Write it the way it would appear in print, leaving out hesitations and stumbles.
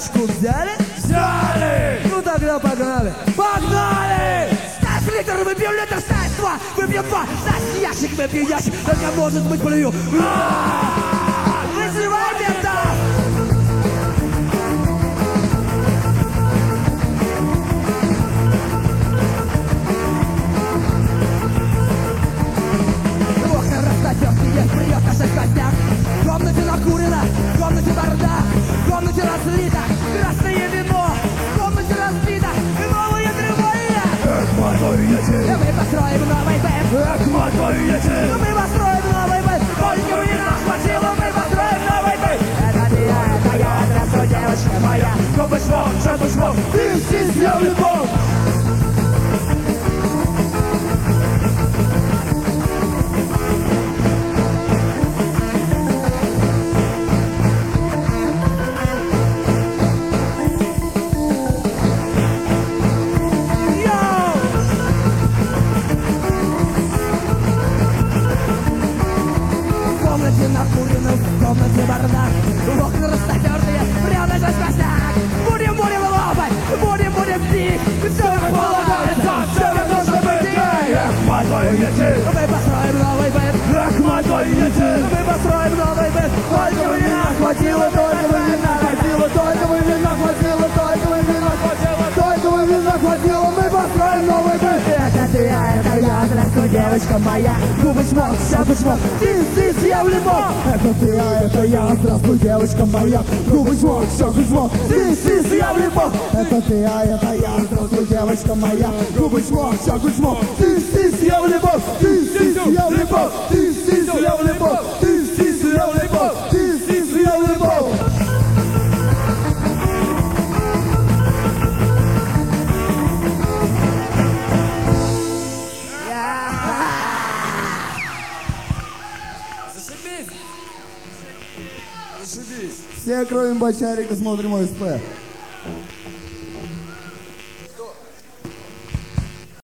Тачку взяли? Взяли! Ну тогда погнали! Погнали! Ставь литр, выпьем литр, ставь два, выпьем два, ставь ящик, выпьем ящик, только может быть плюю. Вызывай ментов! Окна растопёртые, приёт наших костях. В комнате накурено, в комнате бардак, в комнате разлито красное вино, в комнате разбито новые тревоги. Эх, твою ети! Мы построим новый бэнд. Эх, твою ети! Мы построим новый бэнд. Только бы не нас хватило, мы построим новый бэнд. Это я, здравствуй, девочка моя. Чтобы смог, ты здесь я любовь! В комнате накурено, в комнате бардак, окна растопёртые, прямо за косяк. Будем лопать, будем пить, все как полагается, все как должно быть. Эх, твою ети! Мы построим новый бэнд. Эх, твою ети! Мы построим новый бэнд. Только бы не нас хватило, только бы не нас хватило, только бы не нас хватило, только бы не нас хватило, только бы не нас хватило, мы построим новый бэнд. Это я, здравствуй, девочка моя. Губы чмок, щеку чмок, здесь я в любовь. Это я, здравствуй, девочка моя. Губы чмок, щеку чмок, здесь я в любовь. Это я, здравствуй, девочка моя. Губы чмок, щеку чмок, здесь я в любовь. Здесь я в любовь, здесь я в любовь, здесь я в любовь, здесь я в любовь. Зашибись! Все, кроме Бочарика, смотрим ОСП.